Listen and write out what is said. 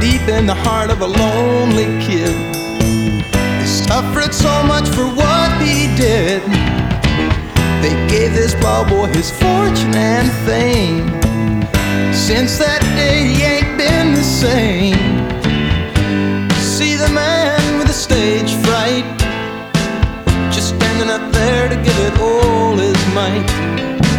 deep in the heart of a lonely kid. They suffered so much for what he did. They gave this wild boy his fortune and fame. Since that day he ain't been the same. See the man with the stage fright, just standing up there to give it all his might.